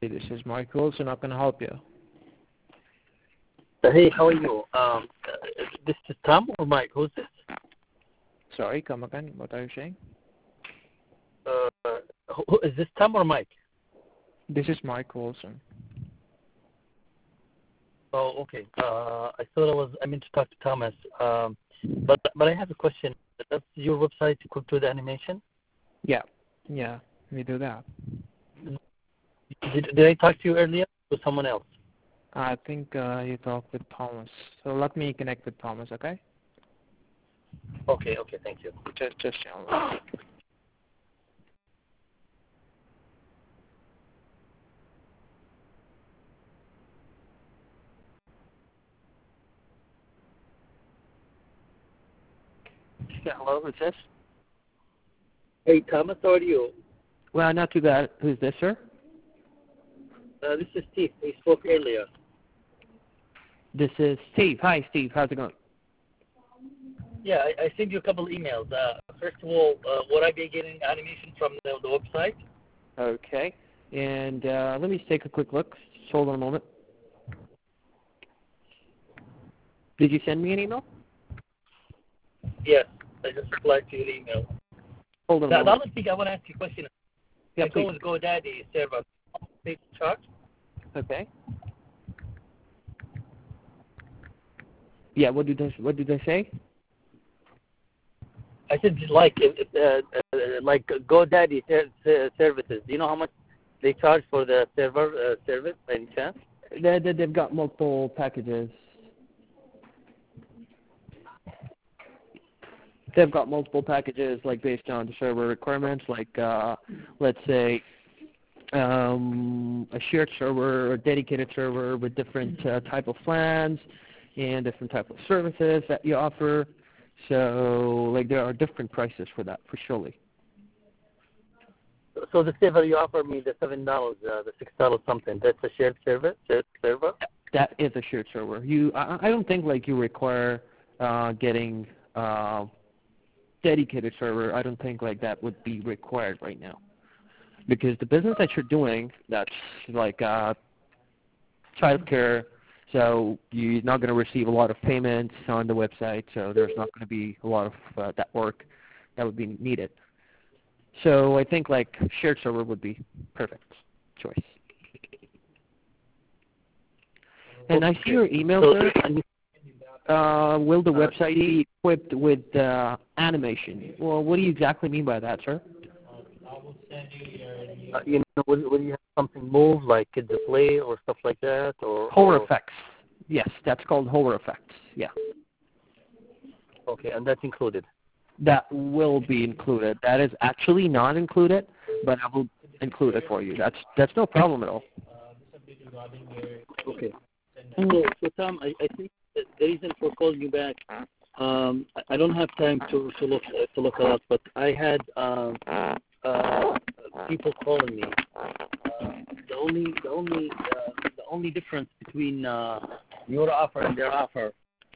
This is Mike Wilson. How can I help you? Hey, how are you? This is Tom or Mike? Who's this? Sorry, come again. What are you saying? Is this Tom or Mike? This is Mike Wilson. Oh, okay. I thought I meant to talk to Thomas. But I have a question. Does your website include animation? Yeah, we do that. Did I talk to you earlier or someone else? I think you talked with Thomas. So let me connect with Thomas, okay? Okay, thank you. Just a moment. Yeah, hello, who's this? Hey, Thomas, how are you? Well, not too bad. Who's this, sir? This is Steve. We spoke earlier. This is Steve. Hi, Steve. How's it going? Yeah, I sent you a couple emails. First of all, would I be getting animation from the website? Okay. And let me take a quick look. Just hold on a moment. Did you send me an email? Yes, I just replied to your email. Hold on a The moment. other thing I want to ask you a question. Yeah, I go please. with GoDaddy server. They charge? Okay. Yeah, what did they say? I said like GoDaddy services. Do you know how much they charge for the server service by any chance? They've got multiple packages. They've got multiple packages, like based on the server requirements, like let's say a shared server or dedicated server with different type of plans and different type of services that you offer. So, like, there are different prices for that, for surely. So the server you offer me, the $7, the $6 something, that's a shared server? That is a shared server. I don't think like you require getting dedicated server. I don't think like that would be required right now, because the business that you're doing, that's like childcare. So you're not going to receive a lot of payments on the website, so there's not going to be a lot of that work that would be needed. So I think like shared server would be perfect choice. And I see your email, sir. Will the website be equipped with animation? Well, what do you exactly mean by that, sir? Will you have something move, like a display or stuff like that? Horror effects. Yes, that's called horror effects. Yeah. Okay, and that's included? That will be included. That is actually not included, but I will include it for you. That's no problem at all. Okay. So Tom, I think the reason for calling you back, I don't have time to look it up, but I had people calling me. The only difference between your offer and their offer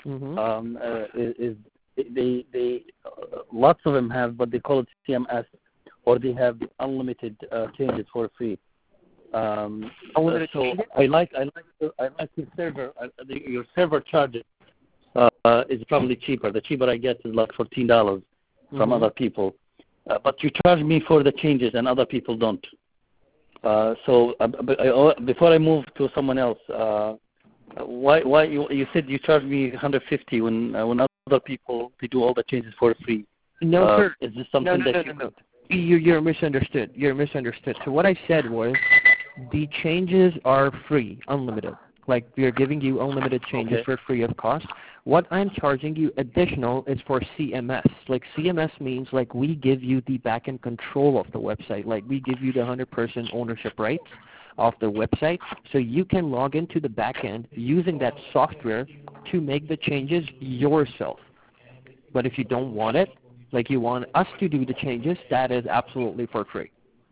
is they lots of them have what they call it CMS, or they have unlimited changes for free. Unlimited changes? I like your server. Your server charges is probably cheaper. The cheaper I get is like $14 from other people, but you charge me for the changes and other people don't. So before I move to someone else, why you said you charge me $150 when other people, they do all the changes for free? No, sir. Is this something No. You're misunderstood. You're misunderstood. So what I said was the changes are free, unlimited. Like, we are giving you unlimited changes for free of cost. What I'm charging you additional is for CMS. Like, CMS means like we give you the back-end control of the website. Like, we give you the 100% ownership rights of the website, so you can log into the back-end using that software to make the changes yourself. But if you don't want it, like you want us to do the changes, that is absolutely for free.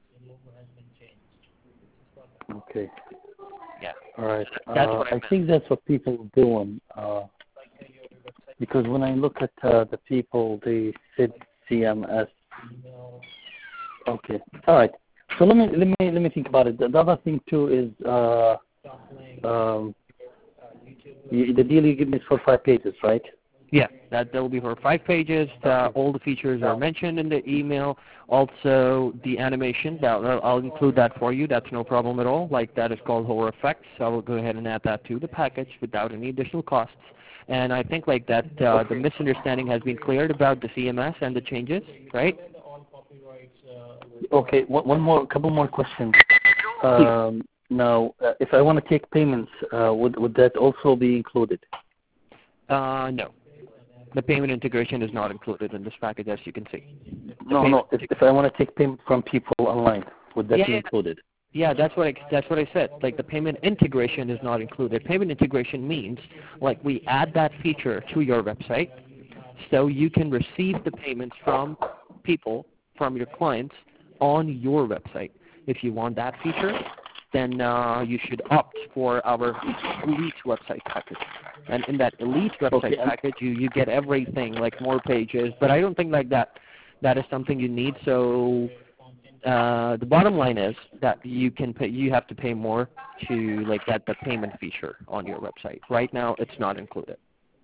Okay. Yeah. All right. That's what I think that's what people are doing. Because when I look at the people, they said CMS. Okay. All right. So let me think about it. The other thing too is the deal you give me is for 5 pages, right? Yeah, that will be for 5 pages. All the features are mentioned in the email. Also, the animation, I'll include that for you. That's no problem at all. Like, that is called Horror Effects. I will go ahead and add that to the package without any additional costs. And I think like that the misunderstanding has been cleared about the CMS and the changes, right? Okay, couple more questions. Now, if I want to take payments, would that also be included? No. The payment integration is not included in this package, as you can see. No. If I want to take payment from people online, would that be included? Yeah, that's what I said. Like, the payment integration is not included. Payment integration means like we add that feature to your website, so you can receive the payments from people, from your clients, on your website. If you want that feature, then you should opt for our Elite website package. And in that Elite website package, you get everything, like more pages. But I don't think like that is something you need. So the bottom line is that you have to pay more to like get the payment feature on your website. Right now, it's not included.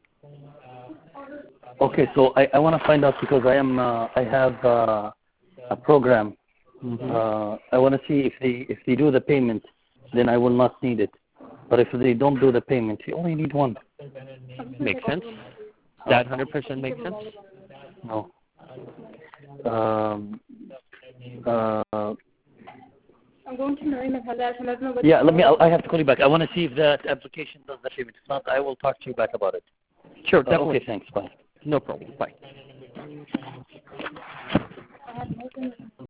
Okay, so I want to find out because I have a program. I want to see if they do the payment, then I will not need it. But if they don't do the payment, you only need one. Makes sense. That 100% makes sense. No. I'm going to Marina. Yeah, I have to call you back. I want to see if that application does the payment. If not, I will talk to you back about it. Sure, definitely. Okay, thanks. Bye. No problem. Bye.